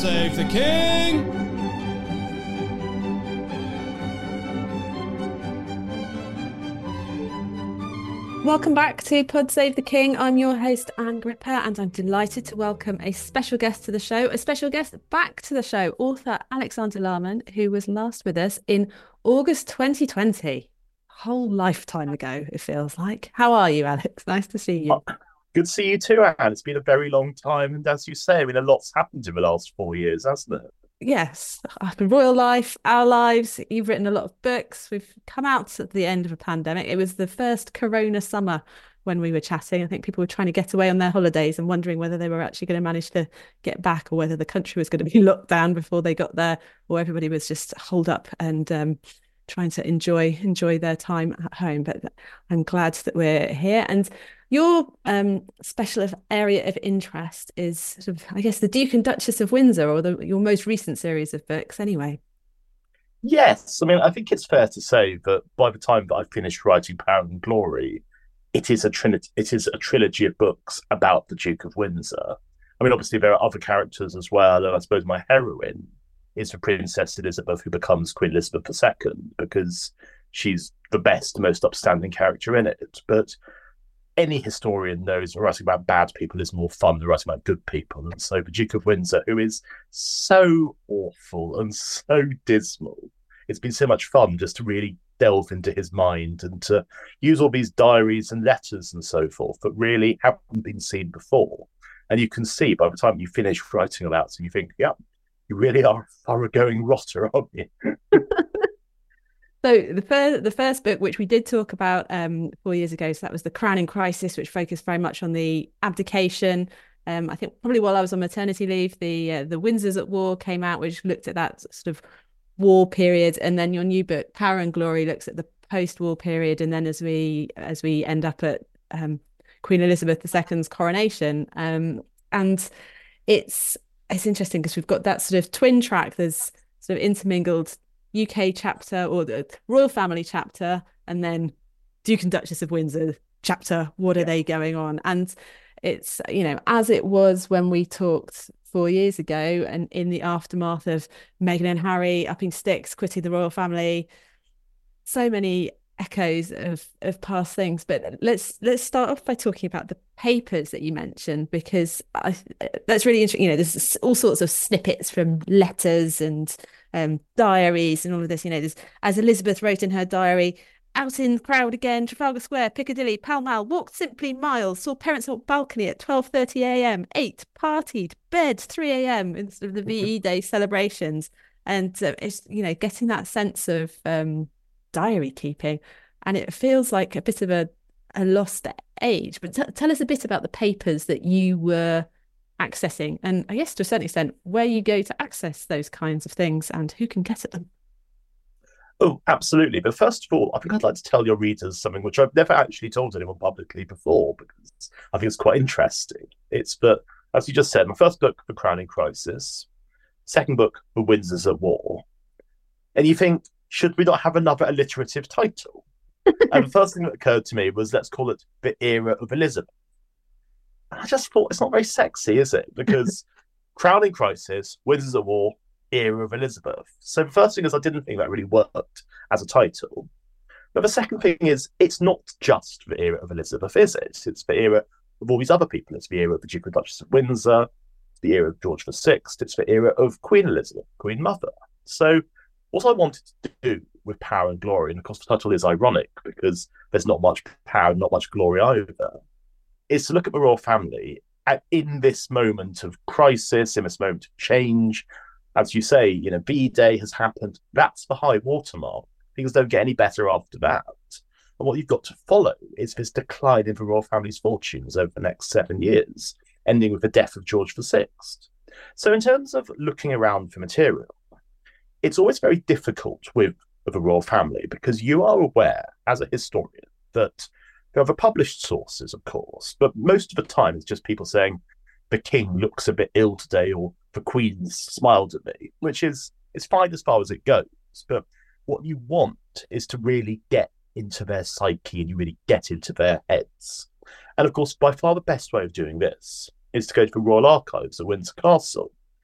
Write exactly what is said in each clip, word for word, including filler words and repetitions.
Save the King! Welcome back to Pod Save the King. I'm your host, Anne Gripper, and I'm delighted to welcome a special guest to the show, a special guest back to the show, author Alexander Larman, who was last with us in August twenty twenty. A whole lifetime ago, it feels like. How are you, Alex? Nice to see you. Oh, good to see you too, Anne. It's been a very long time, and as you say, I mean, a lot's happened in the last four years, hasn't it? Yes, I've been royal life, our lives. You've written a lot of books. We've come out at the end of a pandemic. It was the first Corona summer when we were chatting. I think people were trying to get away on their holidays and wondering whether they were actually going to manage to get back or whether the country was going to be locked down before they got there, or everybody was just holed up and um, trying to enjoy enjoy their time at home. But I'm glad that we're here. And your um, special area of interest is sort of, I guess, the Duke and Duchess of Windsor, or the, your most recent series of books, anyway. Yes, I mean, I think it's fair to say that by the time that I finished writing Power and Glory, it is a trinity. It is a trilogy of books about the Duke of Windsor. I mean, obviously there are other characters as well, and I suppose my heroine is the Princess Elizabeth, who becomes Queen Elizabeth the Second, because she's the best, most upstanding character in it. But any historian knows writing about bad people is more fun than writing about good people. And so the Duke of Windsor, who is so awful and so dismal, it's been so much fun just to really delve into his mind and to use all these diaries and letters and so forth that really haven't been seen before. And you can see by the time you finish writing about it, you think, yeah, you really are a thoroughgoing rotter, aren't you? So the first, the first book, which we did talk about um, four years ago, so that was The Crowning Crisis, which focused very much on the abdication. Um, I think probably while I was on maternity leave, the uh, the Windsors at War came out, which looked at that sort of war period, and then your new book, Power and Glory, looks at the post-war period, and then as we as we end up at um, Queen Elizabeth the Second's coronation, um, and it's it's interesting because we've got that sort of twin track. There's sort of intermingled U K chapter or the royal family chapter, and then Duke and Duchess of Windsor chapter. What are Yeah. they going on? And it's, you know, as it was when we talked four years ago, and in the aftermath of Meghan and Harry upping sticks, quitting the royal family, so many echoes of of past things. But let's let's start off by talking about the papers that you mentioned, because I, that's really interesting. You know, there's all sorts of snippets from letters and um, diaries and all of this. You know, there's, as Elizabeth wrote in her diary, out in crowd again, Trafalgar Square, Piccadilly, Pall Mall, walked simply miles, saw parents on balcony at twelve thirty a.m, ate, partied, bed three a.m. in sort of the V E Day celebrations. And uh, it's, you know, getting that sense of um, diary keeping. And it feels like a bit of a, a lost age. But t- tell us a bit about the papers that you were accessing, and I guess to a certain extent where you go to access those kinds of things and who can get at them. Oh, absolutely. But first of all, I think I'd like to tell your readers something which I've never actually told anyone publicly before, because I think it's quite interesting. It's that, as you just said, my first book, The Crowning Crisis, second book, The Windsors at War. And you think, should we not have another alliterative title? And the first thing that occurred to me was, let's call it The Era of Elizabeth. And I just thought, it's not very sexy, is it? Because Crowning Crisis, Windsors at War, Era of Elizabeth. So the first thing is, I didn't think that really worked as a title. But the second thing is, it's not just the era of Elizabeth, is it? It's the era of all these other people. It's the era of the Duke and Duchess of Windsor, it's the era of George the Sixth, it's the era of Queen Elizabeth, Queen Mother. So what I wanted to do with Power and Glory, and of course the title is ironic because there's not much power, not much glory either, is to look at the royal family at, in this moment of crisis, in this moment of change. As you say, you know, V-Day has happened. That's the high watermark. Things don't get any better after that. And what you've got to follow is this decline in the royal family's fortunes over the next seven years, ending with the death of George the Sixth. So in terms of looking around for material, it's always very difficult with, with the royal family, because you are aware, as a historian, that there are the published sources, of course, but most of the time it's just people saying, the king looks a bit ill today, or the queen smiled at me, which is it's fine as far as it goes. But what you want is to really get into their psyche and you really get into their heads. And of course, by far the best way of doing this is to go to the Royal Archives at Windsor Castle.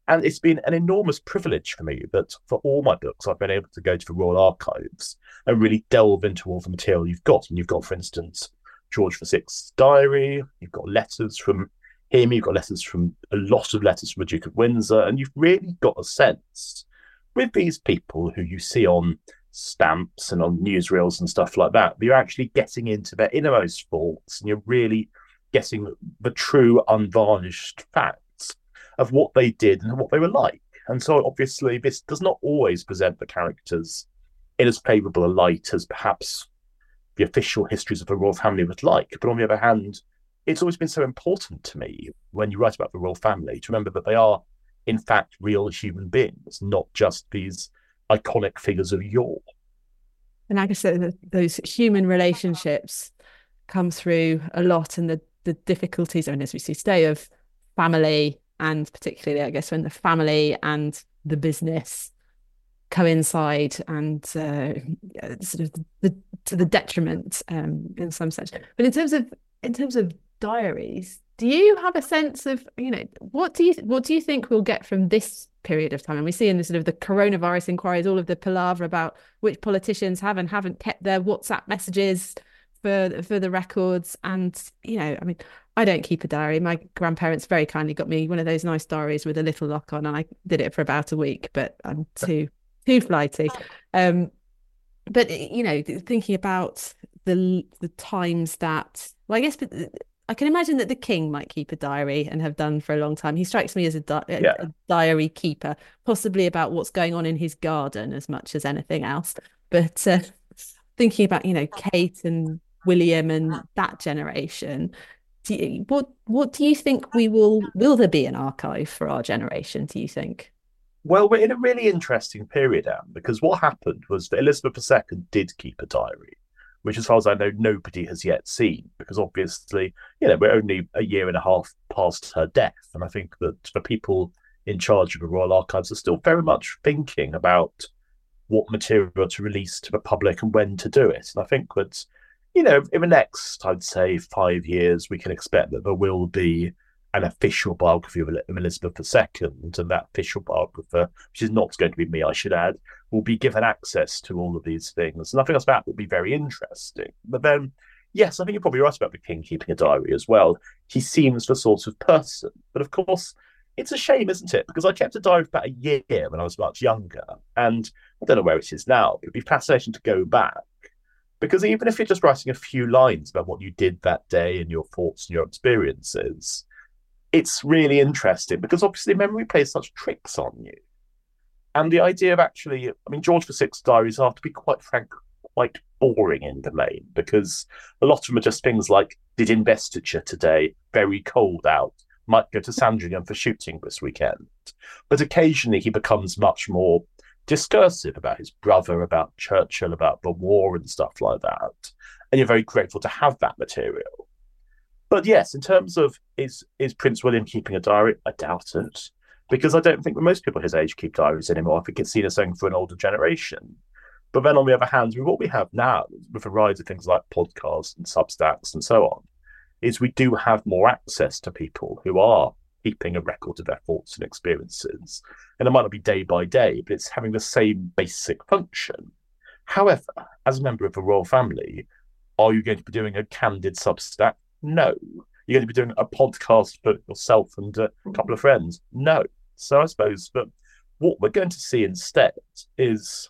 And it's been an enormous privilege for me that for all my books, I've been able to go to the Royal Archives and really delve into all the material you've got. And you've got, for instance, George the Sixth's diary, you've got letters from him, you've got letters from a lot of letters from the Duke of Windsor, and you've really got a sense with these people who you see on stamps and on newsreels and stuff like that, but you're actually getting into their innermost thoughts and you're really getting the true unvarnished facts of what they did and what they were like. And so obviously this does not always present the characters in as favourable a light as perhaps the official histories of the royal family would like. But on the other hand, it's always been so important to me when you write about the royal family to remember that they are in fact real human beings, not just these iconic figures of yore. And like I said, those human relationships come through a lot, and the, the difficulties, I mean, as we see today, of family, and particularly, I guess, when the family and the business coincide, and uh, sort of the, to the detriment um, in some sense. But in terms of in terms of diaries, do you have a sense of, you know, what do you what do you think we'll get from this period of time? And we see in the sort of the coronavirus inquiries, all of the palaver about which politicians have and haven't kept their WhatsApp messages for for the records. And, you know, I mean, I don't keep a diary. My grandparents very kindly got me one of those nice diaries with a little lock on, and I did it for about a week, but I'm too too flighty. Um, but, you know, thinking about the the times that, well, I guess I can imagine that the king might keep a diary and have done for a long time. He strikes me as a, di- yeah. a diary keeper, possibly about what's going on in his garden as much as anything else. But uh, thinking about, you know, Kate and William and that generation, do you, what what do you think we will, will there be an archive for our generation, do you think? Well, we're in a really interesting period, Anne, because what happened was that Elizabeth the Second did keep a diary, which, as far as I know, nobody has yet seen, because obviously, you know, we're only a year and a half past her death. And I think that the people in charge of the Royal Archives are still very much thinking about what material to release to the public and when to do it. And I think that, you know, in the next, I'd say, five years, we can expect that there will be an official biography of Elizabeth the Second, and that official biographer, which is not going to be me, I should add, will be given access to all of these things. And I think that will be very interesting. But then, yes, I think you're probably right about the king keeping a diary as well. He seems the sort of person. But of course, it's a shame, isn't it? Because I kept a diary for about a year when I was much younger, and I don't know where it is now. It'd be fascinating to go back. Because even if you're just writing a few lines about what you did that day and your thoughts and your experiences, it's really interesting because obviously memory plays such tricks on you. And the idea of actually, I mean, George the Sixth's diaries are, to be quite frank, quite boring in the main, because a lot of them are just things like, did investiture today, very cold out, might go to Sandringham for shooting this weekend. But occasionally he becomes much more discursive about his brother, about Churchill, about the war and stuff like that. And you're very grateful to have that material. But yes, in terms of is is Prince William keeping a diary, I doubt it. Because I don't think that most people his age keep diaries anymore. I think it's seen as something for an older generation. But then on the other hand, with what we have now, with a rise of things like podcasts and Substacks and so on, is we do have more access to people who are keeping a record of their thoughts and experiences. And it might not be day by day, but it's having the same basic function. However, as a member of the royal family, are you going to be doing a candid Substack? No. You're going to be doing a podcast for yourself and a couple of friends? No. So I suppose that what we're going to see instead is,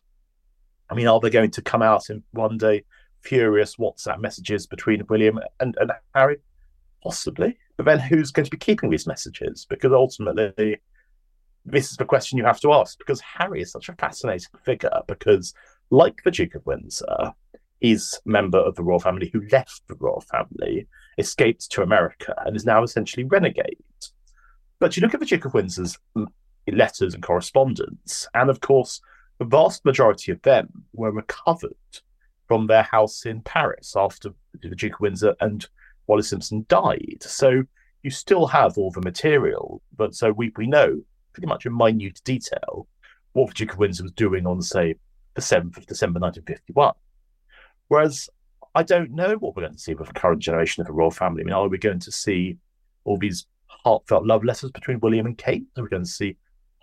I mean, are they going to come out in one day furious WhatsApp messages between William and, and Harry? Possibly. But then who's going to be keeping these messages? Because ultimately, this is the question you have to ask. Because Harry is such a fascinating figure, because like the Duke of Windsor, he's a member of the royal family who left the royal family, escaped to America, and is now essentially renegade. But you look at the Duke of Windsor's letters and correspondence, and of course, the vast majority of them were recovered from their house in Paris after the Duke of Windsor and Wallis Simpson died. So you still have all the material, but so we, we know pretty much in minute detail what the Duke of Windsor was doing on, say, the seventh of December nineteen fifty-one. Whereas I don't know what we're going to see with the current generation of the royal family. I mean, are we going to see all these heartfelt love letters between William and Kate? Are we going to see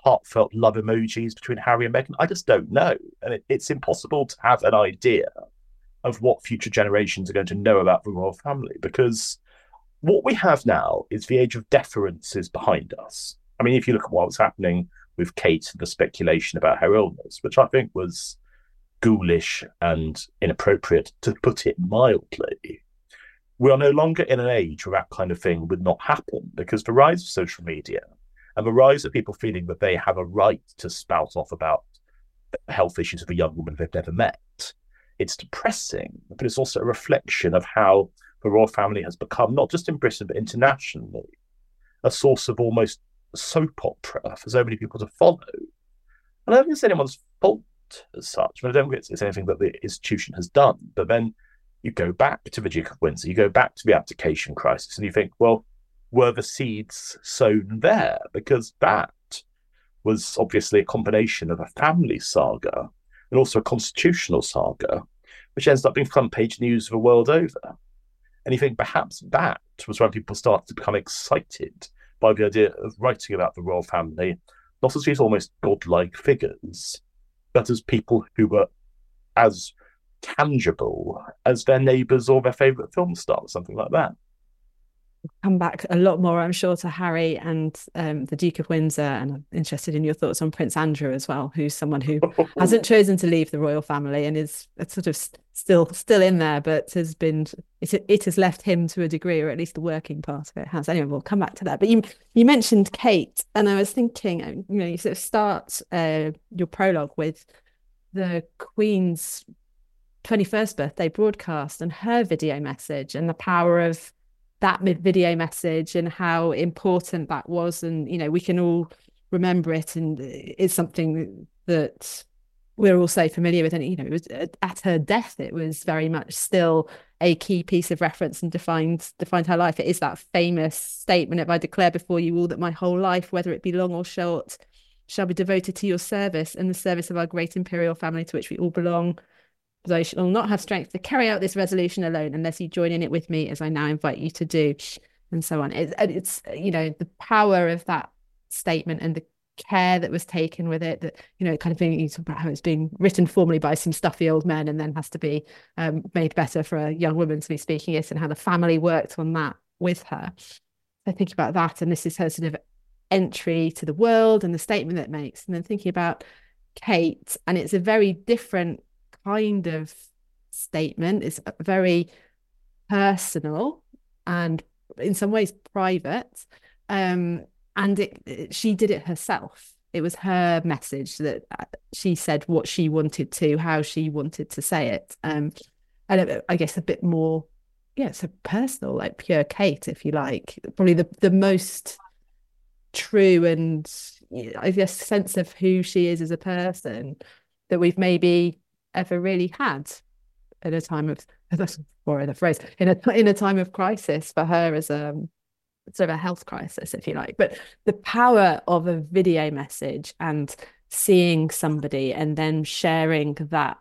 heartfelt love emojis between Harry and Meghan? I just don't know. And it, it's impossible to have an idea of what future generations are going to know about the royal family, because what we have now is the age of deference is behind us. I mean, if you look at what was happening with Kate and the speculation about her illness, which I think was ghoulish and inappropriate, to put it mildly, we are no longer in an age where that kind of thing would not happen, because the rise of social media and the rise of people feeling that they have a right to spout off about health issues of a young woman they've never met, it's depressing, but it's also a reflection of how the royal family has become, not just in Britain, but internationally, a source of almost soap opera for so many people to follow. And I don't think it's anyone's fault as such, but I don't think it's, it's anything that the institution has done. But then you go back to the Duke of Windsor, you go back to the abdication crisis, and you think, well, were the seeds sown there? Because that was obviously a combination of a family saga and also a constitutional saga, which ends up being front page news the world over. And you think perhaps that was when people started to become excited by the idea of writing about the royal family, not as these almost godlike figures, but as people who were as tangible as their neighbours or their favourite film stars, something like that. Come back a lot more, I'm sure, to Harry and um, the Duke of Windsor, and I'm interested in your thoughts on Prince Andrew as well, who's someone who hasn't chosen to leave the royal family and is sort of still still in there, but has been it, it has left him to a degree, or at least the working part of it has. Anyway, we'll come back to that. But you you mentioned Kate, and I was thinking, you know, you sort of start uh, your prologue with the Queen's twenty-first birthday broadcast and her video message and the power of that video message and how important that was. And, you know, we can all remember it, and it's something that we're all so familiar with. And, you know, it was at her death, it was very much still a key piece of reference and defined defined her life. It is that famous statement of, I declare before you all that my whole life, whether it be long or short, shall be devoted to your service and the service of our great imperial family to which we all belong. But I shall not have strength to carry out this resolution alone unless you join in it with me, as I now invite you to do, and so on. It, it's, you know, the power of that statement and the care that was taken with it, that, you know, kind of thing, you talk about how it's being written formally by some stuffy old men and then has to be um, made better for a young woman to be speaking it, and how the family worked on that with her. I think about that, and this is her sort of entry to the world and the statement that it makes. And then thinking about Kate, and it's a very different kind of statement. It's very personal and in some ways private, um and it, it she did it herself. It was her message, that she said what she wanted to, how she wanted to say it, um and I guess a bit more, yeah, so personal, like pure Kate, if you like, probably the the most true and, I guess, sense of who she is as a person that we've maybe ever really had at a time of, or the phrase, in a in a time of crisis for her, as a sort of a health crisis, if you like. But the power of a video message and seeing somebody and then sharing that,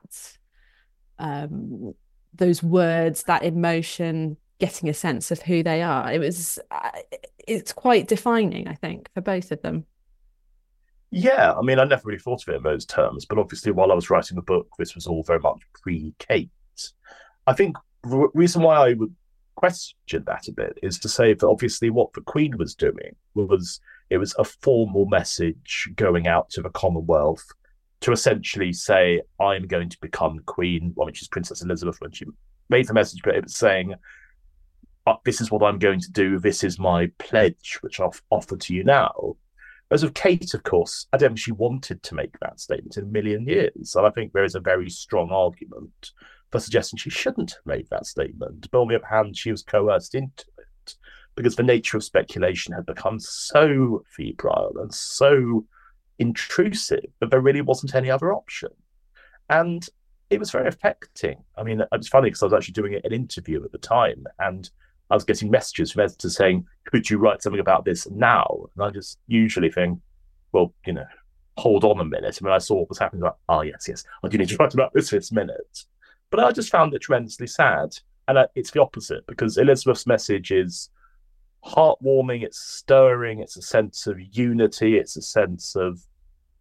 um, those words, that emotion, getting a sense of who they are, it was, it's quite defining, I think, for both of them. Yeah, I mean, I never really thought of it in those terms, but obviously while I was writing the book, this was all very much pre-Kate. I think the reason why I would question that a bit is to say that obviously what the Queen was doing was, it was a formal message going out to the Commonwealth to essentially say, I'm going to become Queen, well, which is Princess Elizabeth when she made the message, but it was saying, this is what I'm going to do, this is my pledge, which I've offered to you now. Whereas with Kate, of course, I don't think she wanted to make that statement in a million years. And I think there is a very strong argument for suggesting she shouldn't have made that statement. But on the other hand, she was coerced into it because the nature of speculation had become so febrile and so intrusive that there really wasn't any other option. And it was very affecting. I mean, it was funny because I was actually doing an interview at the time, and I was getting messages from editors saying, could you write something about this now? And I just usually think, well, you know, hold on a minute. And when I saw what was happening, I was like, oh, yes, yes, I do need to write about this this minute. But I just found it tremendously sad. And it's the opposite, because Elizabeth's message is heartwarming, it's stirring, it's a sense of unity, it's a sense of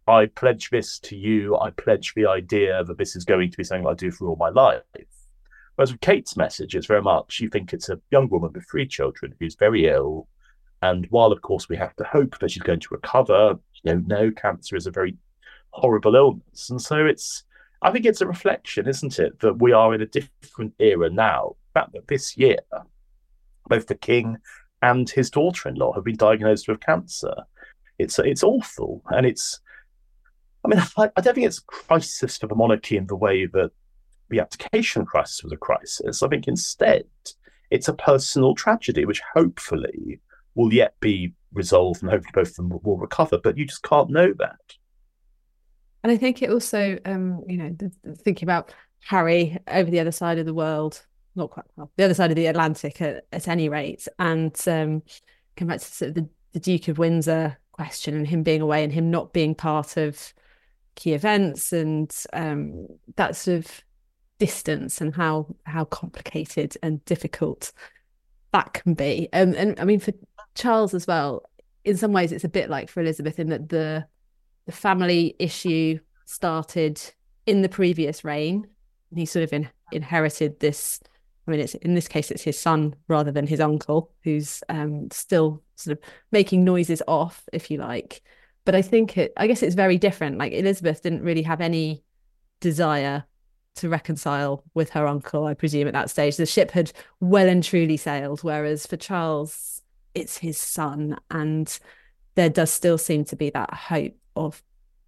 I pledge this to you. I pledge the idea that this is going to be something I do for all my life. Whereas with Kate's message, it's very much, you think it's a young woman with three children who's very ill. And while, of course, we have to hope that she's going to recover, you know, no, cancer is a very horrible illness. And so it's, I think it's a reflection, isn't it, that we are in a different era now. The fact that this year, both the king and his daughter-in-law have been diagnosed with cancer. It's it's awful. And it's, I mean, I, I don't think it's a crisis for the monarchy in the way that the abdication crisis was a crisis. I think instead it's a personal tragedy, which hopefully will yet be resolved and hopefully both of them will recover. But you just can't know that. And I think it also, um, you know, the, the, thinking about Harry over the other side of the world, not quite well, the other side of the Atlantic at, at any rate, and um, come back to sort of the, the Duke of Windsor question and him being away and him not being part of key events and um, that sort of distance and how how complicated and difficult that can be. Um, and I mean, for Charles as well, in some ways, it's a bit like for Elizabeth in that the the family issue started in the previous reign, and he sort of in, inherited this. I mean, it's in this case, it's his son rather than his uncle, who's um, still sort of making noises off, if you like. But I think it, I guess it's very different. Like Elizabeth didn't really have any desire to reconcile with her uncle, I presume, at that stage. The ship had well and truly sailed, whereas for Charles, it's his son, and there does still seem to be that hope of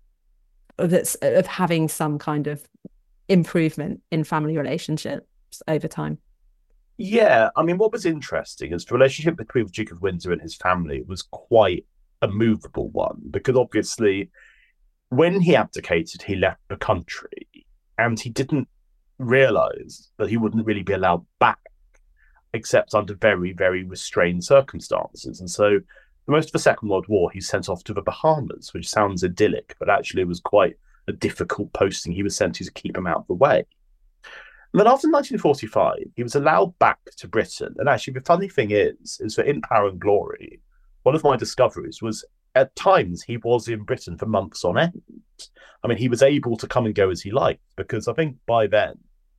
of, of having some kind of improvement in family relationships over time. Yeah, I mean, what was interesting is the relationship between the Duke of Windsor and his family was quite a movable one, because obviously when he abdicated, he left the country and he didn't realise that he wouldn't really be allowed back except under very, very restrained circumstances. And so for most of the Second World War, he's sent off to the Bahamas, which sounds idyllic, but actually was quite a difficult posting. He was sent to to keep him out of the way. And then after nineteen forty-five, he was allowed back to Britain. And actually, the funny thing is, is that in Power and Glory, one of my discoveries was at times he was in Britain for months on end. I mean, he was able to come and go as he liked, because I think by then,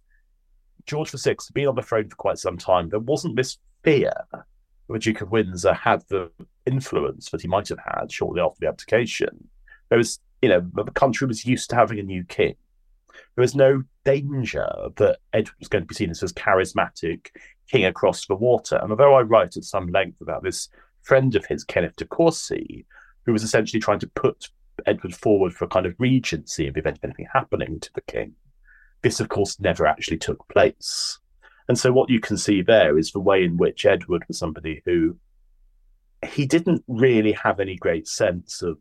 George the Sixth had been on the throne for quite some time. There wasn't this fear that the Duke of Windsor had the influence that he might have had shortly after the abdication. There was, you know, the country was used to having a new king. There was no danger that Edward was going to be seen as this charismatic king across the water. And although I write at some length about this friend of his, Kenneth de Courcy, who was essentially trying to put Edward forward for a kind of regency in the event of anything happening to the king, this, of course, never actually took place. And so what you can see there is the way in which Edward was somebody who he didn't really have any great sense of,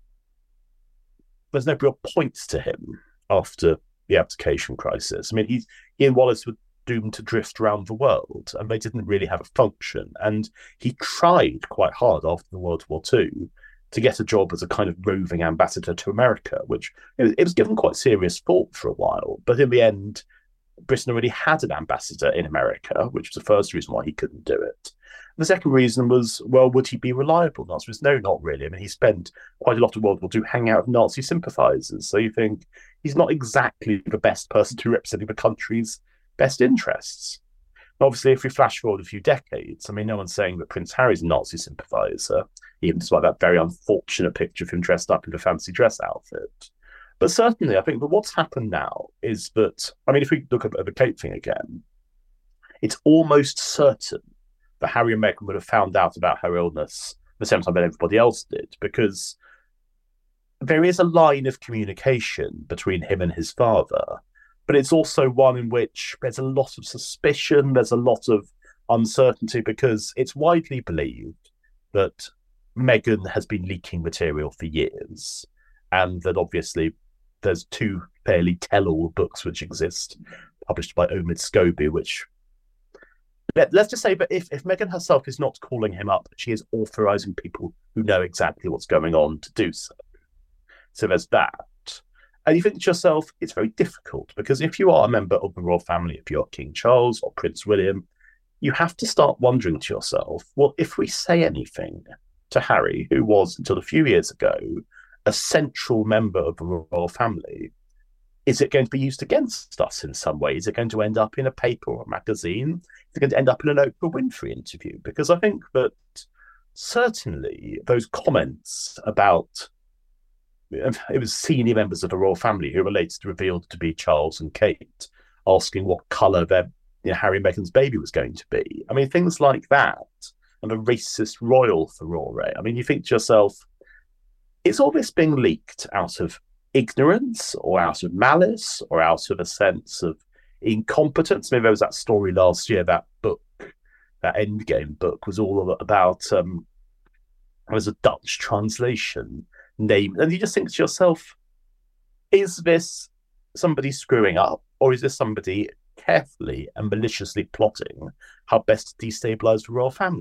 there's no real points to him after the abdication crisis. I mean, he's, he and Wallace were doomed to drift around the world, and they didn't really have a function. And he tried quite hard after the World War Two to get a job as a kind of roving ambassador to America, which it was given quite serious thought for a while. But in the end, Britain already had an ambassador in America, which was the first reason why he couldn't do it. The second reason was, well, would he be reliable? The answer was no, not really. I mean, he spent quite a lot of World War Two hanging out with Nazi sympathisers. So you think he's not exactly the best person to represent the country's best interests. Obviously, if we flash forward a few decades, I mean, no one's saying that Prince Harry's a Nazi sympathiser, even despite that very unfortunate picture of him dressed up in a fancy dress outfit. But certainly, I think that what's happened now is that, I mean, if we look at the Kate thing again, it's almost certain that Harry and Meghan would have found out about her illness the same time that everybody else did, because there is a line of communication between him and his father, but it's also one in which there's a lot of suspicion, there's a lot of uncertainty, because it's widely believed that Meghan has been leaking material for years, and that obviously there's two fairly tell-all books which exist, published by Omid Scobie, which, let, let's just say that if, if Meghan herself is not calling him up, she is authorising people who know exactly what's going on to do so. So there's that. And you think to yourself, it's very difficult, because if you are a member of the royal family, if you're King Charles or Prince William, you have to start wondering to yourself, well, if we say anything to Harry, who was, until a few years ago, a central member of the royal family, is it going to be used against us in some way? Is it going to end up in a paper or a magazine? Is it going to end up in an Oprah Winfrey interview? Because I think that certainly those comments about, it was senior members of the royal family who were later revealed to be Charles and Kate, asking what colour their, you know, Harry and Meghan's baby was going to be. I mean, things like that, and a racist royal furore. I mean, you think to yourself, is all this being leaked out of ignorance or out of malice or out of a sense of incompetence? Maybe there was that story last year, that book, that Endgame book was all about, um, it was a Dutch translation name. And you just think to yourself, is this somebody screwing up, or is this somebody carefully and maliciously plotting how best to destabilise the royal family?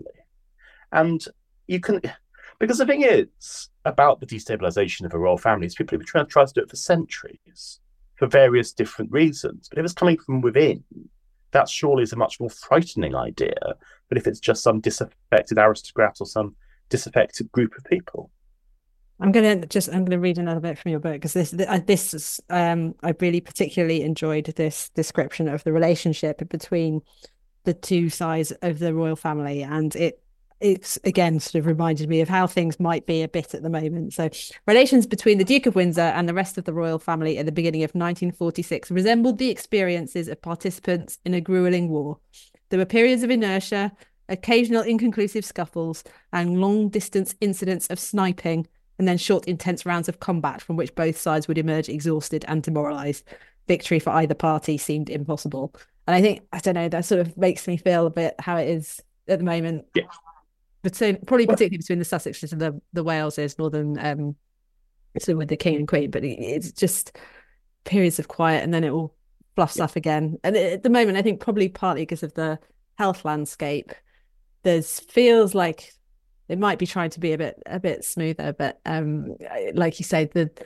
And you can, because the thing is about the destabilisation of the royal family is people have tried, tried to do it for centuries for various different reasons. But if it's coming from within, that surely is a much more frightening idea than if it's just some disaffected aristocrat or some disaffected group of people. I'm gonna just I'm gonna read another bit from your book, because this this is, um I really particularly enjoyed this description of the relationship between the two sides of the royal family, and it it's again sort of reminded me of how things might be a bit at the moment. So, relations between the Duke of Windsor and the rest of the royal family at the beginning of nineteen forty-six resembled the experiences of participants in a grueling war. There were periods of inertia, occasional inconclusive scuffles, and long distance incidents of sniping, and then short, intense rounds of combat from which both sides would emerge exhausted and demoralised. Victory for either party seemed impossible. And I think, I don't know, that sort of makes me feel a bit how it is at the moment. Yeah. But so, probably particularly between the Sussexes and the, the Waleses, Northern, um, so with the King and Queen. But it's just periods of quiet, and then it all fluffs yeah. up again. And at the moment, I think probably partly because of the health landscape, there's feels like it might be trying to be a bit a bit smoother, but um, like you say, the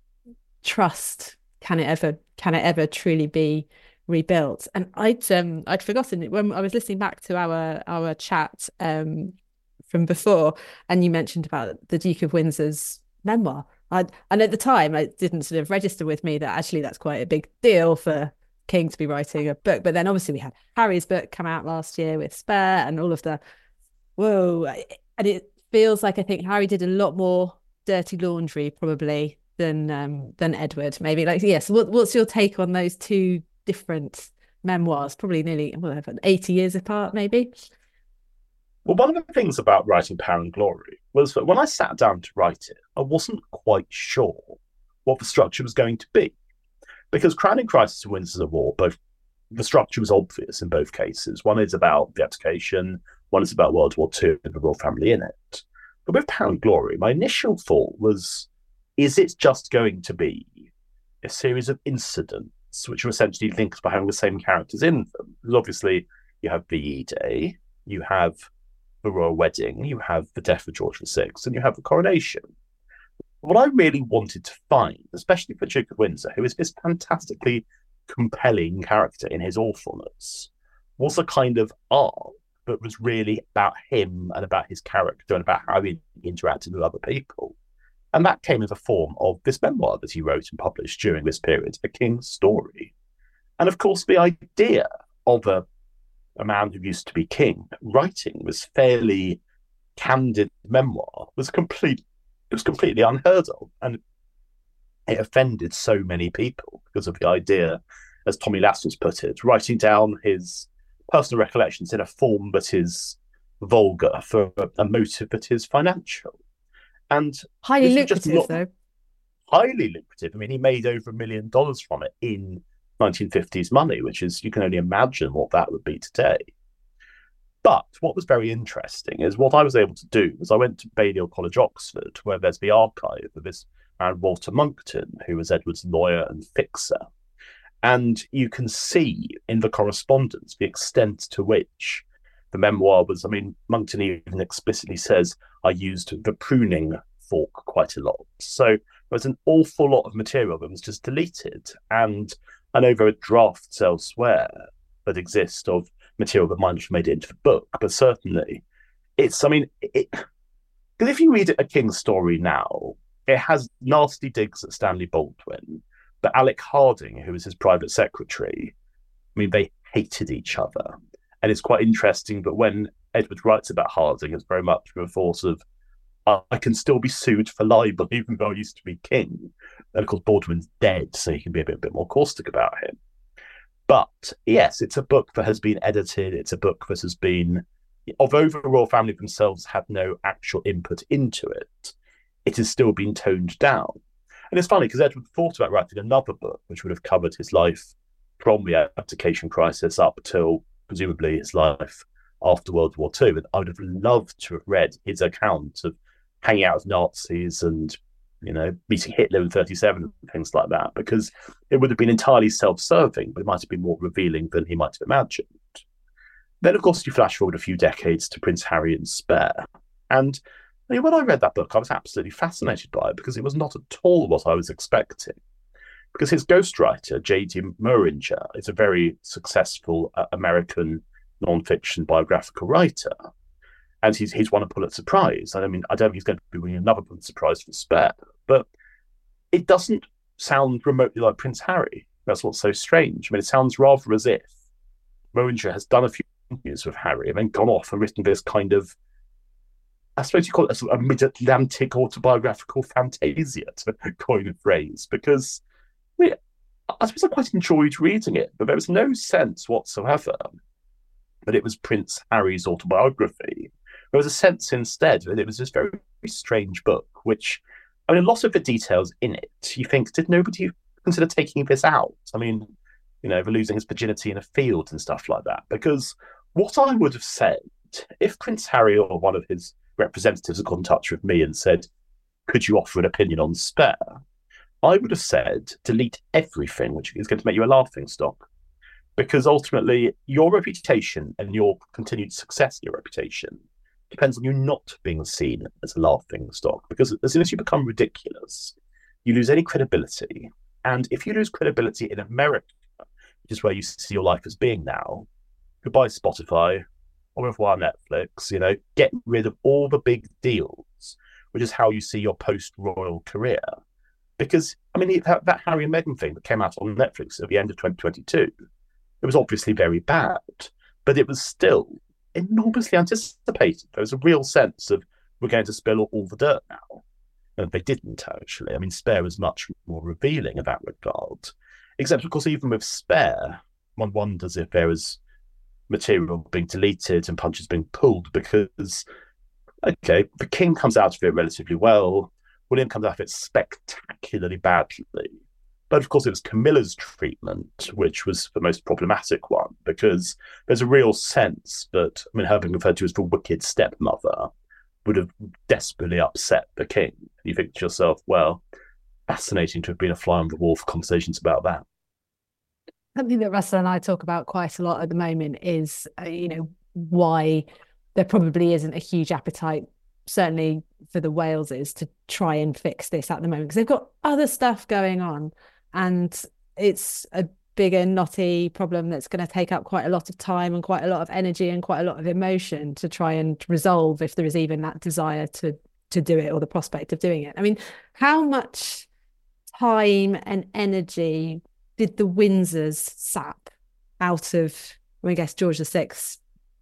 trust, can it ever can it ever truly be rebuilt? And I'd um I'd forgotten when I was listening back to our our chat um from before, and you mentioned about the Duke of Windsor's memoir. I and at the time it didn't sort of register with me that actually that's quite a big deal for King to be writing a book. But then obviously we had Harry's book come out last year with Spare and all of the whoa. And it feels like I think Harry did a lot more dirty laundry probably than um, than Edward. Maybe like yes. What, what's your take on those two different memoirs? Probably nearly whatever eighty years apart, maybe. Well, one of the things about writing Power and Glory was that when I sat down to write it, I wasn't quite sure what the structure was going to be, because Crowning Crisis and Windsors of War, both the structure was obvious in both cases. One is about the abdication. One is about World War Two and the royal family in it. But with Power and Glory, my initial thought was, is it just going to be a series of incidents which are essentially linked by having the same characters in them? Because obviously you have V E Day, you have the royal wedding, you have the death of George the Sixth, and you have the coronation. What I really wanted to find, especially for Duke of Windsor, who is this fantastically compelling character in his awfulness, was a kind of arc but was really about him and about his character and about how he interacted with other people. And that came in the form of this memoir that he wrote and published during this period, A King's Story. And of course, the idea of a, a man who used to be king writing this fairly candid memoir was complete, it was completely unheard of. And it offended so many people because of the idea, as Tommy Lassen's put it, writing down his personal recollections in a form that is vulgar for a, a motive that is financial. And highly lucrative, though. Highly lucrative. I mean, he made over a million dollars from it in nineteen fifties money, which is, you can only imagine what that would be today. But what was very interesting is what I was able to do was I went to Balliol College, Oxford, where there's the archive of this man, Walter Monckton, who was Edward's lawyer and fixer. And you can see in the correspondence the extent to which the memoir was. I mean, Monckton even explicitly says, I used the pruning fork quite a lot. So there's an awful lot of material that was just deleted. And I know there are drafts elsewhere that exist of material that might have made it into the book, but certainly it's, I mean, it, because if you read A King's Story now, it has nasty digs at Stanley Baldwin, but Alec Harding, who was his private secretary, I mean, they hated each other. And it's quite interesting that when Edward writes about Harding, it's very much with a force of, uh, I can still be sued for libel, even though I used to be king. And of course, Baldwin's dead, so he can be a bit, bit more caustic about him. But yes, it's a book that has been edited. It's a book that has been, although the royal family themselves had no actual input into it, it has still been toned down. And it's funny because Edward thought about writing another book, which would have covered his life from the abdication crisis up till presumably his life after World War Two. And I would have loved to have read his account of hanging out with Nazis and, you know, meeting Hitler in thirty-seven and things like that, because it would have been entirely self-serving, but it might have been more revealing than he might have imagined. Then, of course, you flash forward a few decades to Prince Harry and Spare. And I mean, when I read that book, I was absolutely fascinated by it because it was not at all what I was expecting. Because his ghostwriter, J D Mooringer, is a very successful uh, American non-fiction biographical writer. And he's he's won a Pulitzer Prize. And I mean, I don't think he's going to be winning another Pulitzer Prize for Spare, but it doesn't sound remotely like Prince Harry. That's what's so strange. I mean, it sounds rather as if Mooringer has done a few interviews with Harry and then gone off and written this kind of, I suppose you call it a, sort of a mid-Atlantic autobiographical fantasia, to coin a phrase, because I, mean, I suppose I quite enjoyed reading it, but there was no sense whatsoever that it was Prince Harry's autobiography. There was a sense instead that it was this very, very strange book, which, I mean, a lot of the details in it, you think, did nobody consider taking this out? I mean, you know, losing his virginity in a field and stuff like that. Because what I would have said, if Prince Harry or one of his representatives had got in touch with me and said, could you offer an opinion on Spare? I would have said, delete everything, which is going to make you a laughing stock. Because ultimately, your reputation and your continued success in your reputation depends on you not being seen as a laughing stock. Because as soon as you become ridiculous, you lose any credibility. And if you lose credibility in America, which is where you see your life as being now, goodbye Spotify, au revoir Netflix, you know, get rid of all the big deals, which is how you see your post-royal career. Because, I mean, that, that Harry and Meghan thing that came out on Netflix at the end of twenty twenty-two, it was obviously very bad, but it was still enormously anticipated. There was a real sense of, we're going to spill all, all the dirt now. And they didn't, actually. I mean, Spare was much more revealing in that regard. Except, of course, even with Spare, one wonders if there was material being deleted and punches being pulled, because, okay, the King comes out of it relatively well. William comes out of it spectacularly badly. But of course, it was Camilla's treatment, which was the most problematic one, because there's a real sense that, I mean, her being referred to as the wicked stepmother would have desperately upset the king. You think to yourself, well, fascinating to have been a fly on the wall for conversations about that. Something that Russell and I talk about quite a lot at the moment is, uh, you know, why there probably isn't a huge appetite, certainly for the Waleses, to try and fix this at the moment, because they've got other stuff going on, and it's a bigger, knotty problem that's going to take up quite a lot of time and quite a lot of energy and quite a lot of emotion to try and resolve, if there is even that desire to to do it or the prospect of doing it. I mean, how much time and energy did the Windsors sap out of, I guess, George the Sixth's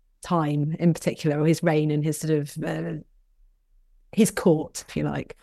time in particular, or his reign and his sort of uh, his court, if you like?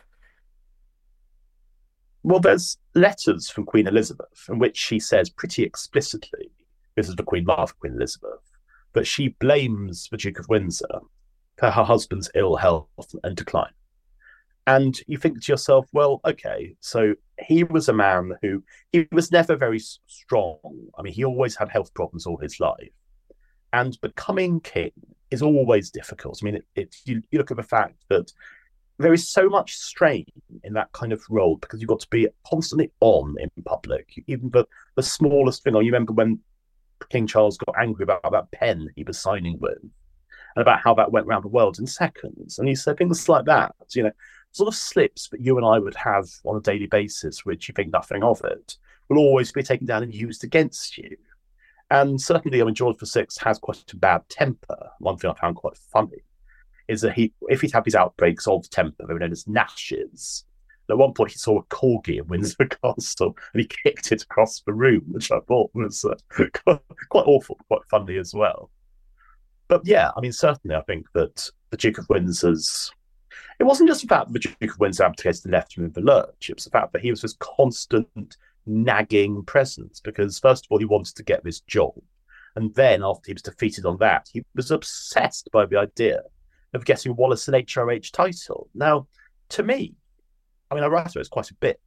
Well, there's letters from Queen Elizabeth in which she says pretty explicitly, this is the Queen Mother, Queen Elizabeth, that she blames the Duke of Windsor for her husband's ill health and decline. And you think to yourself, well, okay, so he was a man who, he was never very strong. I mean, he always had health problems all his life. And becoming king is always difficult. I mean, it, it, you, you look at the fact that there is so much strain in that kind of role, because you've got to be constantly on in public. Even the, the smallest thing, or you remember when King Charles got angry about that pen he was signing with, and about how that went around the world in seconds. And he said things like that, you know, sort of slips that you and I would have on a daily basis, which you think nothing of it, will always be taken down and used against you. And certainly, I mean, George the Sixth has quite a bad temper. One thing I found quite funny is that he, if he'd have these outbreaks of temper, they were known as gnashes. At one point, he saw a corgi in Windsor Castle and he kicked it across the room, which I thought was uh, quite, quite awful, quite funny as well. But yeah, I mean, certainly I think that the Duke of Windsor's it wasn't just the fact that the Duke of Windsor abdicated and left him in the lurch. It was the fact that he was this constant nagging presence because, first of all, he wanted to get this job. And then, after he was defeated on that, he was obsessed by the idea of getting Wallace an H R H title. Now, to me, I mean, I write about this quite a bit.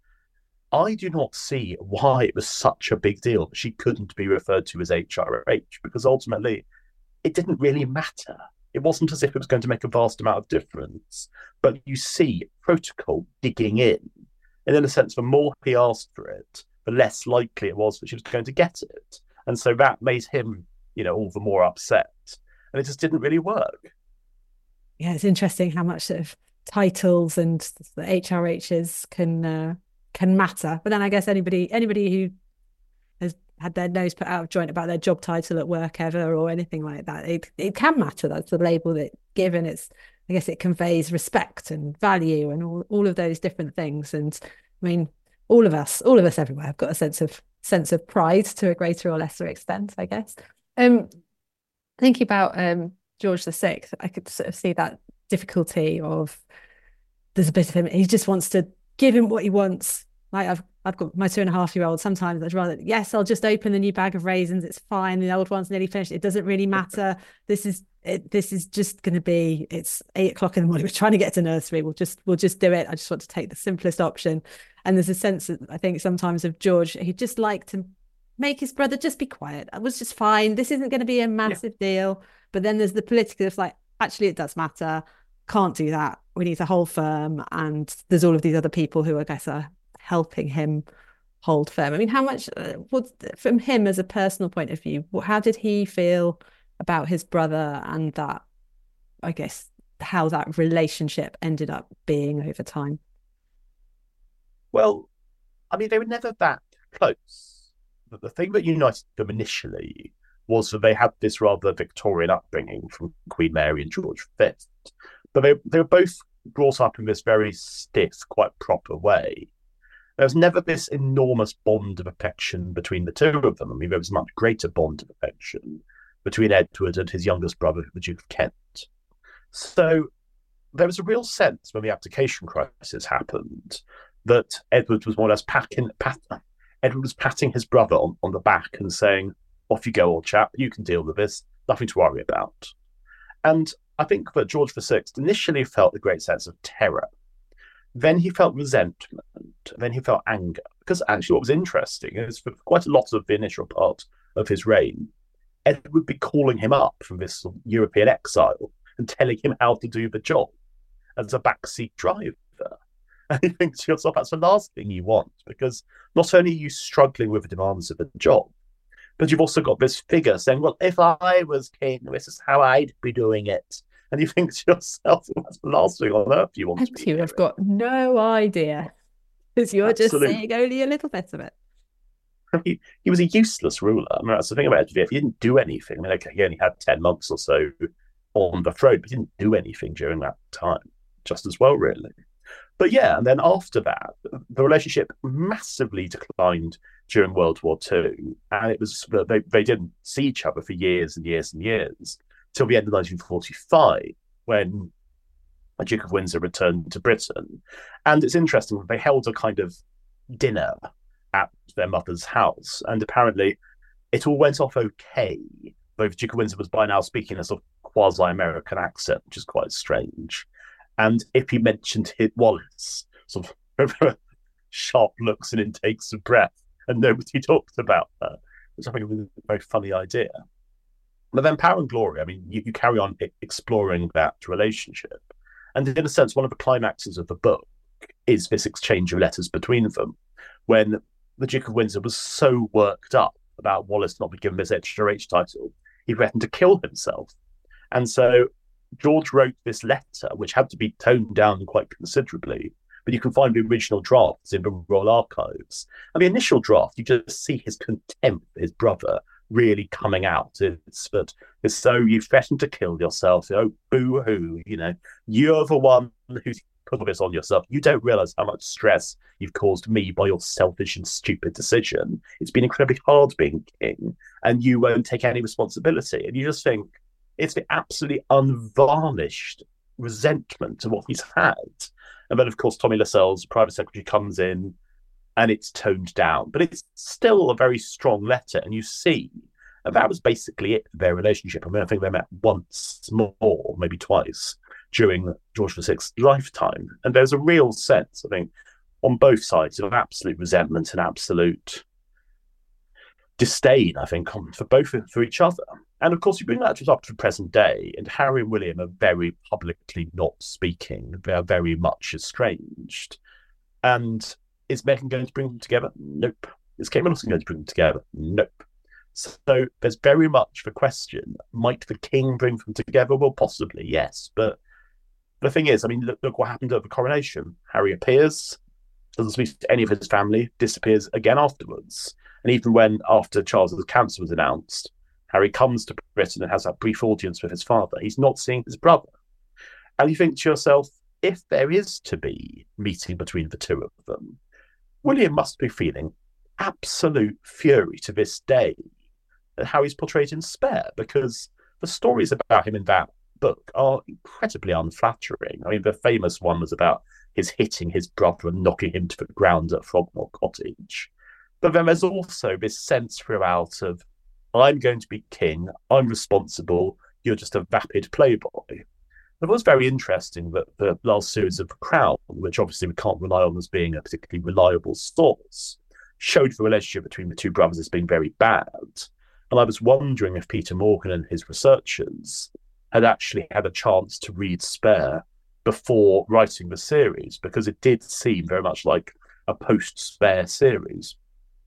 I do not see why it was such a big deal that she couldn't be referred to as H R H, because ultimately it didn't really matter. It wasn't as if it was going to make a vast amount of difference. But you see protocol digging in. And in a sense, the more he asked for it, the less likely it was that she was going to get it. And so that made him, you know, all the more upset. And it just didn't really work. Yeah, it's interesting how much sort of titles and the H R Hs can uh, can matter. But then I guess anybody anybody who has had their nose put out of joint about their job title at work ever or anything like that, it it can matter. That's the label that given. It's I guess it conveys respect and value and all, all of those different things. And I mean, all of us, all of us everywhere have got a sense of sense of pride to a greater or lesser extent, I guess. Um, thinking about um George the Sixth, I could sort of see that difficulty of there's a bit of him. He just wants to give him what he wants. Like I've I've got my two and a half year old. Sometimes I'd rather, yes, I'll just open the new bag of raisins. It's fine. The old one's nearly finished. It doesn't really matter. This is it. This is just going to be. It's eight o'clock in the morning. We're trying to get to nursery. We'll just we'll just do it. I just want to take the simplest option. And there's a sense that I think sometimes of George. He'd just like to make his brother just be quiet. It was just fine. This isn't going to be a massive yeah. deal. But then there's the political. It's like actually it does matter. Can't do that. We need a whole firm. And there's all of these other people who I guess are helping him hold firm. I mean, how much uh, was from him as a personal point of view, how did he feel about his brother and that, I guess, how that relationship ended up being over time? Well, I mean, they were never that close. But the thing that united them initially was that they had this rather Victorian upbringing from Queen Mary and George the Fifth. But they, they were both brought up in this very stiff, quite proper way. There was never this enormous bond of affection between the two of them. I mean, there was a much greater bond of affection between Edward and his youngest brother, the Duke of Kent. So there was a real sense when the abdication crisis happened that Edward was more or less packing, pat, Edward was patting his brother on, on the back and saying, off you go, old chap, you can deal with this, nothing to worry about. And I think that George the Sixth initially felt a great sense of terror. Then he felt resentment. Then he felt anger. Because actually what was interesting is for quite a lot of the initial part of his reign, Edward would be calling him up from this European exile and telling him how to do the job as a backseat driver. And you think to yourself, that's the last thing you want, because not only are you struggling with the demands of the job, but you've also got this figure saying, well, if I was king, this is how I'd be doing it. And you think to yourself, well, that's the last thing on earth you want and to be you doing. have got no idea, because you're Absolutely. just seeing only a little bit of it. He, he was a useless ruler. I mean, that's the thing about Edward. He didn't do anything. I mean, okay, he only had ten months or so on the throne, but he didn't do anything during that time, just as well, really. But yeah, and then after that, the relationship massively declined during World War Two, and it was they they didn't see each other for years and years and years till the end of nineteen forty-five, when the Duke of Windsor returned to Britain. And it's interesting, they held a kind of dinner at their mother's house, and apparently it all went off okay, though the Duke of Windsor was by now speaking a sort of quasi-American accent, which is quite strange. And if he mentioned his Wallace, sort of sharp looks and intakes of breath, and nobody talked about that, which I think was a very funny idea. But then Power and Glory, I mean, you, you carry on exploring that relationship. And in a sense, one of the climaxes of the book is this exchange of letters between them, when the Duke of Windsor was so worked up about Wallace not being given this H R H title, he threatened to kill himself. And so George wrote this letter, which had to be toned down quite considerably, but you can find the original drafts in the Royal Archives. And the initial draft, you just see his contempt for his brother really coming out. It's that it's so you threatened to kill yourself. Oh, boo-hoo, you know, you're the one who's put all this on yourself. You don't realize how much stress you've caused me by your selfish and stupid decision. It's been incredibly hard being king, and you won't take any responsibility. And you just think it's the absolutely unvarnished resentment of what he's had. And then, of course, Tommy Lascelles, private secretary, comes in and it's toned down. But it's still a very strong letter. And you see, and that was basically it for their relationship. I mean, I think they met once more, maybe twice, during George the Sixth's lifetime. And there's a real sense, I think, on both sides of absolute resentment and absolute disdain, I think, for both for each other. And of course, you bring that up to the present day, and Harry and William are very publicly not speaking. They are very much estranged. And is Meghan going to bring them together? Nope. Is Kate Middleton going to bring them together? Nope. So there's very much the question, might the king bring them together? Well, possibly, yes. But the thing is, I mean, look, look what happened at the coronation. Harry appears, doesn't speak to any of his family, disappears again afterwards. And even when, after Charles's cancer was announced, Harry comes to Britain and has that brief audience with his father, he's not seeing his brother. And you think to yourself, if there is to be meeting between the two of them, William must be feeling absolute fury to this day at how he's portrayed in Spare, because the stories about him in that book are incredibly unflattering. I mean, the famous one was about his hitting his brother and knocking him to the ground at Frogmore Cottage. But then there's also this sense throughout of, I'm going to be king, I'm responsible, you're just a vapid playboy. It was very interesting that the last series of The Crown, which obviously we can't rely on as being a particularly reliable source, showed the relationship between the two brothers as being very bad. And I was wondering if Peter Morgan and his researchers had actually had a chance to read Spare before writing the series, because it did seem very much like a post-Spare series.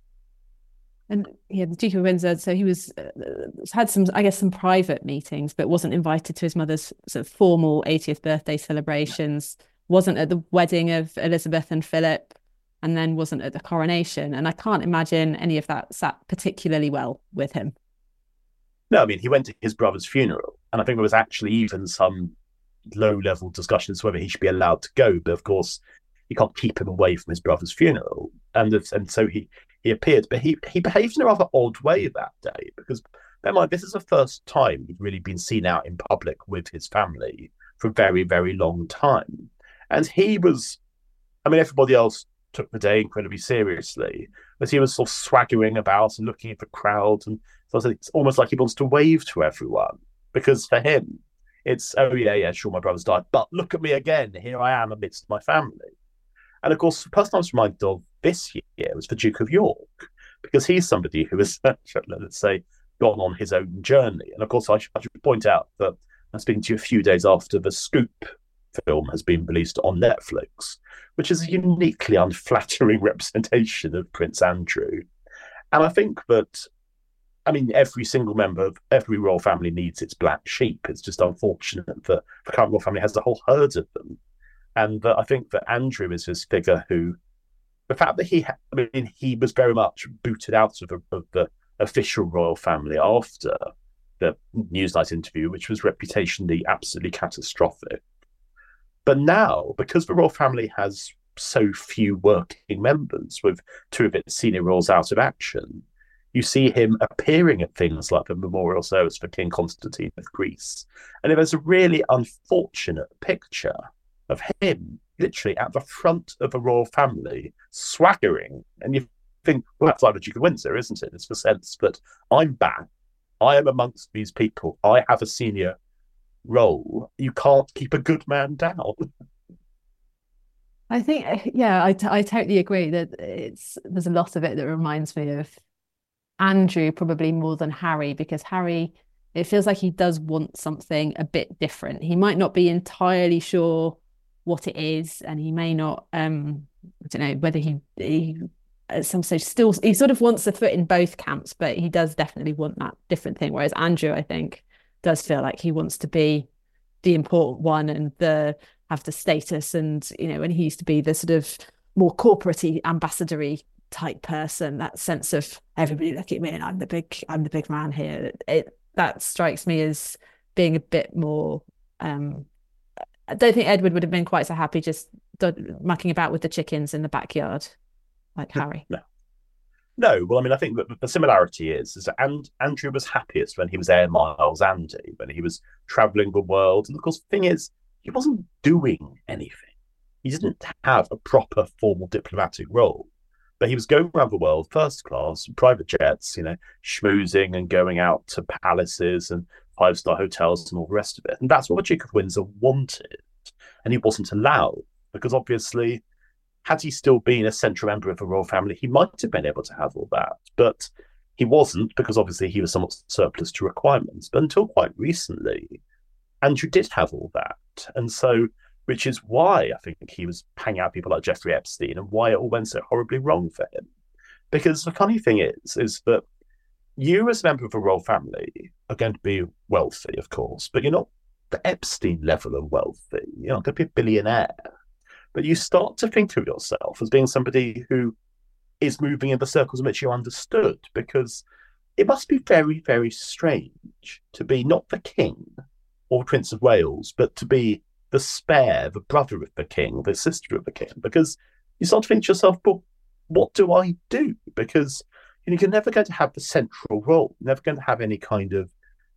And yeah, the Duke of Windsor, so he was uh, had some, I guess, some private meetings, but wasn't invited to his mother's sort of formal eightieth birthday celebrations, wasn't at the wedding of Elizabeth and Philip, and then wasn't at the coronation. And I can't imagine any of that sat particularly well with him. No, I mean, he went to his brother's funeral, and I think there was actually even some low-level discussions whether he should be allowed to go. But of course, you can't keep him away from his brother's funeral. And and so he, he appeared, but he, he behaved in a rather odd way that day, because bear in mind, this is the first time he'd really been seen out in public with his family for a very, very long time. And he was, I mean, everybody else took the day incredibly seriously, but he was sort of swaggering about and looking at the crowd, and so it's almost like he wants to wave to everyone, because for him, it's, oh yeah, yeah, sure, my brother's died, but look at me again, here I am amidst my family. And of course, the person I was reminded of this year was the Duke of York, because he's somebody who has, let's say, gone on his own journey. And of course, I should, I should point out that I'm speaking to you a few days after the Scoop film has been released on Netflix, which is a uniquely unflattering representation of Prince Andrew. And I think that, I mean, every single member of every royal family needs its black sheep. It's just unfortunate that the current royal family has a whole herd of them. And uh, I think that Andrew is this figure who, the fact that he, ha- I mean, he was very much booted out of, a, of the official royal family after the Newsnight interview, which was reputationally absolutely catastrophic. But now, because the royal family has so few working members, with two of its senior royals out of action, you see him appearing at things like the memorial service for King Constantine of Greece. And there's a really unfortunate picture of him literally at the front of the royal family, swaggering. And you think, well, that's like the Duke of Windsor, isn't it? It's the sense that I'm back. I am amongst these people. I have a senior role. You can't keep a good man down. I think, yeah, I, t- I totally agree that it's there's a lot of it that reminds me of Andrew probably more than Harry, because Harry, it feels like he does want something a bit different. He might not be entirely sure what it is, and he may not, um, I don't know whether he, he at some stage still, he sort of wants a foot in both camps, but he does definitely want that different thing. Whereas Andrew, I think, does feel like he wants to be the important one and the have the status, and you know, and he used to be the sort of more corporate-y, ambassadory type person. That sense of everybody look at me and I'm the big, I'm the big man here. It, it that strikes me as being a bit more, um, I don't think Edward would have been quite so happy just mucking about with the chickens in the backyard like Harry. No. No, well, I mean, I think that the similarity is, is that and- Andrew was happiest when he was Air Miles Andy, when he was travelling the world. And of course, the thing is, he wasn't doing anything. He didn't have a proper formal diplomatic role, but he was going around the world first class, private jets, you know, schmoozing and going out to palaces and five-star hotels and all the rest of it. And that's what the Duke of Windsor wanted. And he wasn't allowed, because obviously, had he still been a central member of the royal family, he might have been able to have all that. But he wasn't, because obviously he was somewhat surplus to requirements. But until quite recently, Andrew did have all that. And so, which is why I think he was hanging out with people like Jeffrey Epstein, and why it all went so horribly wrong for him. Because the funny thing is, is that you as a member of a royal family are going to be wealthy, of course, but you're not the Epstein level of wealthy. You're not going to be a billionaire. But you start to think of yourself as being somebody who is moving in the circles in which you're understood, because it must be very, very strange to be not the king or the Prince of Wales, but to be the spare, the brother of the king, the sister of the king, because you start to think to yourself, well, what do I do? Because you know, you're never going to have the central role, never going to have any kind of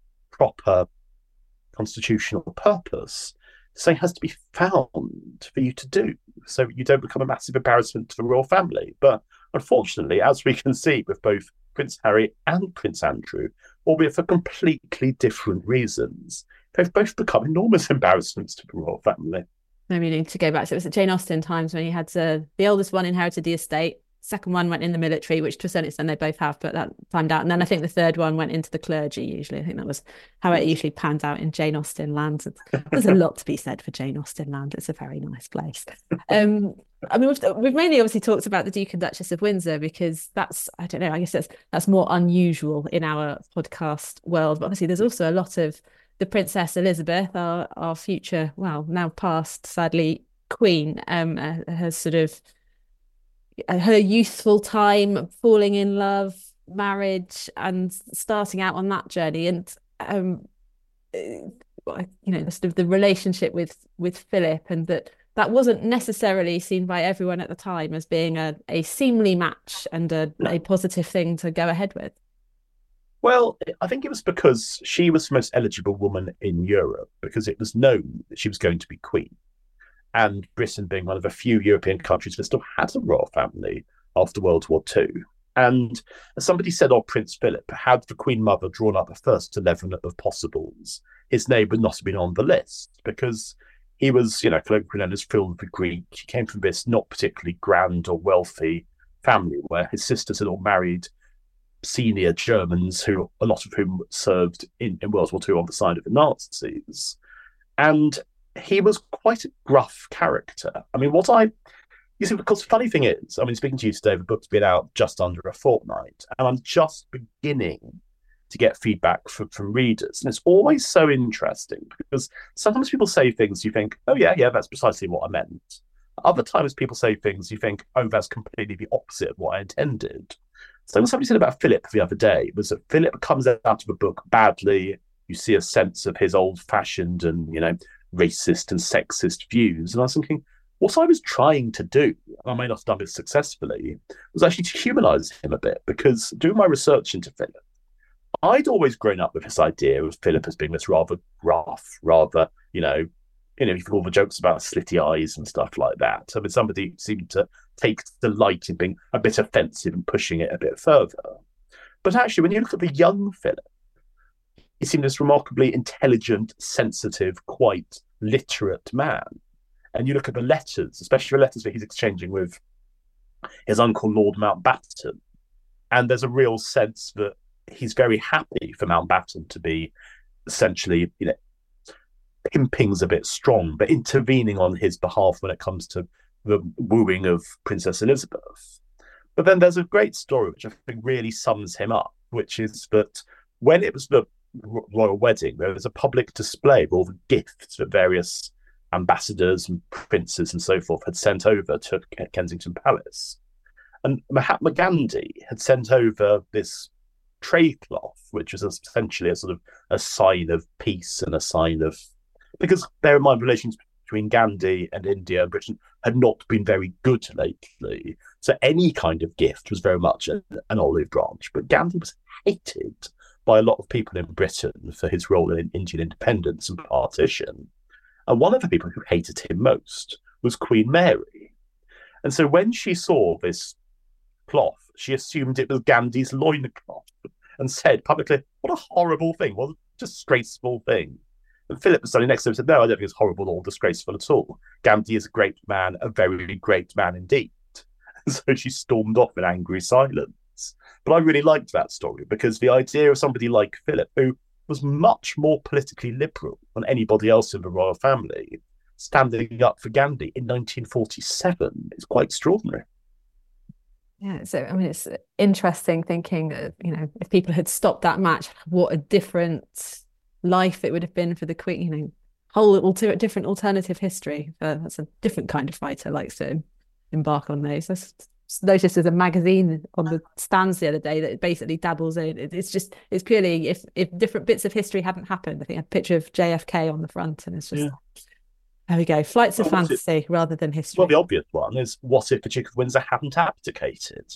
proper constitutional purpose. Something has to be found for you to do, so you don't become a massive embarrassment to the royal family. But unfortunately, as we can see with both Prince Harry and Prince Andrew, albeit for completely different reasons, they've both become enormous embarrassments to the royal family. Maybe you need to go back to it was at Jane Austen times when you had uh, the oldest one inherited the estate, second one went in the military, which to a certain extent they both have, but that timed out. And then I think the third one went into the clergy, usually. I think that was how it usually panned out in Jane Austen land. There's a lot to be said for Jane Austen land. It's a very nice place. Um, I mean, we've, we've mainly obviously talked about the Duke and Duchess of Windsor because that's, I don't know, I guess that's, that's more unusual in our podcast world. But obviously there's also a lot of the Princess Elizabeth, our, our future, well, now past, sadly, Queen, um, uh, has sort of her youthful time, falling in love, marriage, and starting out on that journey, and um, you know, the sort of the relationship with with Philip, and that that wasn't necessarily seen by everyone at the time as being a a seemly match and a, a positive thing to go ahead with. Well, I think it was because she was the most eligible woman in Europe, because it was known that she was going to be queen. And Britain being one of a few European countries that still had a royal family after World War Two. And as somebody said, oh, Prince Philip, had the Queen Mother drawn up a first eleven of possibles, his name would not have been on the list, because he was, you know, colloquially known as Phil the Greek. He came from this not particularly grand or wealthy family where his sisters had all married senior Germans, who a lot of whom served in, in World War Two on the side of the Nazis. And he was quite a gruff character. I mean, what I, you see, because the funny thing is, I mean, speaking to you today, the book's been out just under a fortnight, and I'm just beginning to get feedback from, from readers. And it's always so interesting, because sometimes people say things you think, oh, yeah, yeah, that's precisely what I meant. Other times people say things you think, oh, that's completely the opposite of what I intended. So somebody said about Philip the other day was that Philip comes out of the book badly. You see a sense of his old-fashioned and, you know, racist and sexist views. And I was thinking, what I was trying to do, I may not have done it successfully, was actually to humanise him a bit, because doing my research into Philip, I'd always grown up with this idea of Philip as being this rather gruff, rather, you know, you know, you can all the jokes about slitty eyes and stuff like that. I mean, somebody seemed to take delight in being a bit offensive and pushing it a bit further. But actually, when you look at the young Philip, he seemed this remarkably intelligent, sensitive, quite literate man. And you look at the letters, especially the letters that he's exchanging with his uncle, Lord Mountbatten, and there's a real sense that he's very happy for Mountbatten to be essentially, you know, pimping's a bit strong, but intervening on his behalf when it comes to the wooing of Princess Elizabeth. But then there's a great story which I think really sums him up, which is that when it was the royal wedding, there was a public display of all the gifts that various ambassadors and princes and so forth had sent over to Kensington Palace. And Mahatma Gandhi had sent over this tray cloth, which was essentially a sort of a sign of peace and a sign of, because bear in mind relations between Gandhi and India and Britain had not been very good lately. So any kind of gift was very much a, an olive branch. But Gandhi was hated by a lot of people in Britain for his role in Indian independence and partition. And one of the people who hated him most was Queen Mary. And so when she saw this cloth, she assumed it was Gandhi's loincloth and said publicly, "What a horrible thing, what a disgraceful thing." And Philip was standing next to him and said, "No, I don't think it's horrible or disgraceful at all. Gandhi is a great man, a very great man indeed." And so she stormed off in angry silence. But I really liked that story because the idea of somebody like Philip, who was much more politically liberal than anybody else in the royal family, standing up for Gandhi in nineteen forty-seven is quite extraordinary. Yeah, so I mean, it's interesting thinking that, you know, if people had stopped that match, what a different life it would have been for the Queen. You know, whole alter different alternative history. Uh, that's a different kind of fighter likes to embark on those. I noticed there's a magazine on the stands the other day that basically dabbles in. It's just it's purely if if different bits of history hadn't happened. I think a picture of J F K on the front, and it's just. Yeah. There we go. Flights of well, fantasy it, rather than history. Well, the obvious one is, what if the Duke of Windsor hadn't abdicated?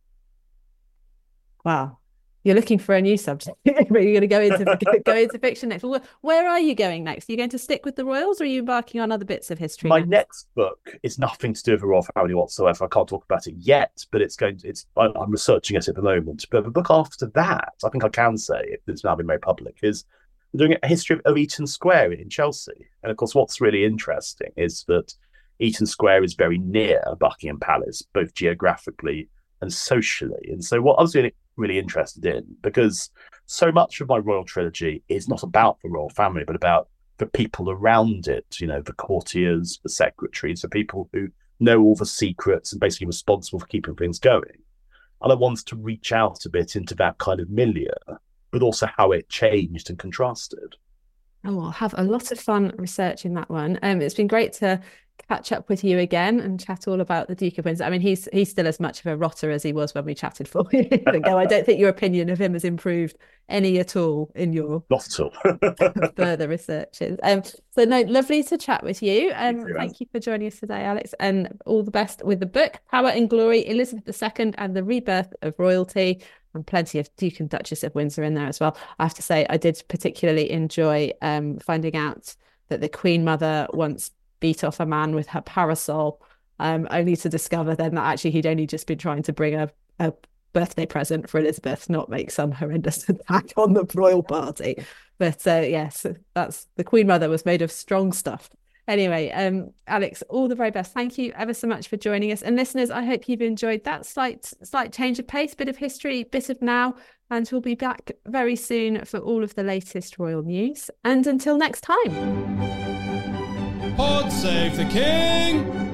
Wow. You're looking for a new subject. You're going to go into go into fiction next. Where are you going next? Are you going to stick with the royals, or are you embarking on other bits of history? My next, next book is nothing to do with the royal family whatsoever. I can't talk about it yet, but it's going to, it's I'm researching it at the moment. But the book after that, I think I can say, if it's now been made public, is doing a history of Eaton Square in Chelsea. And of course, what's really interesting is that Eaton Square is very near Buckingham Palace, both geographically and socially. And so what I was really, really interested in, because so much of my royal trilogy is not about the royal family, but about the people around it, you know, the courtiers, the secretaries, the people who know all the secrets and basically responsible for keeping things going. And I wanted to reach out a bit into that kind of milieu, but also how it changed and contrasted. Oh, I'll have a lot of fun researching that one. Um, it's been great to catch up with you again and chat all about the Duke of Windsor. I mean, he's he's still as much of a rotter as he was when we chatted four years ago. I don't think your opinion of him has improved any at all in your not at all further researches. Um, so no, lovely to chat with you. Um, thank you, thank you for joining us today, Alex, and all the best with the book Power and Glory: Elizabeth the Second and the Rebirth of Royalty. And plenty of Duke and Duchess of Windsor in there as well. I have to say, I did particularly enjoy um, finding out that the Queen Mother once beat off a man with her parasol, um, only to discover then that actually he'd only just been trying to bring a, a birthday present for Elizabeth, not make some horrendous attack on the royal party. But uh, yes, that's the Queen Mother was made of strong stuff. Anyway, um, Alex, all the very best. Thank you ever so much for joining us. And listeners, I hope you've enjoyed that slight, slight change of pace, bit of history, bit of now, and we'll be back very soon for all of the latest royal news. And until next time. Pod save the King!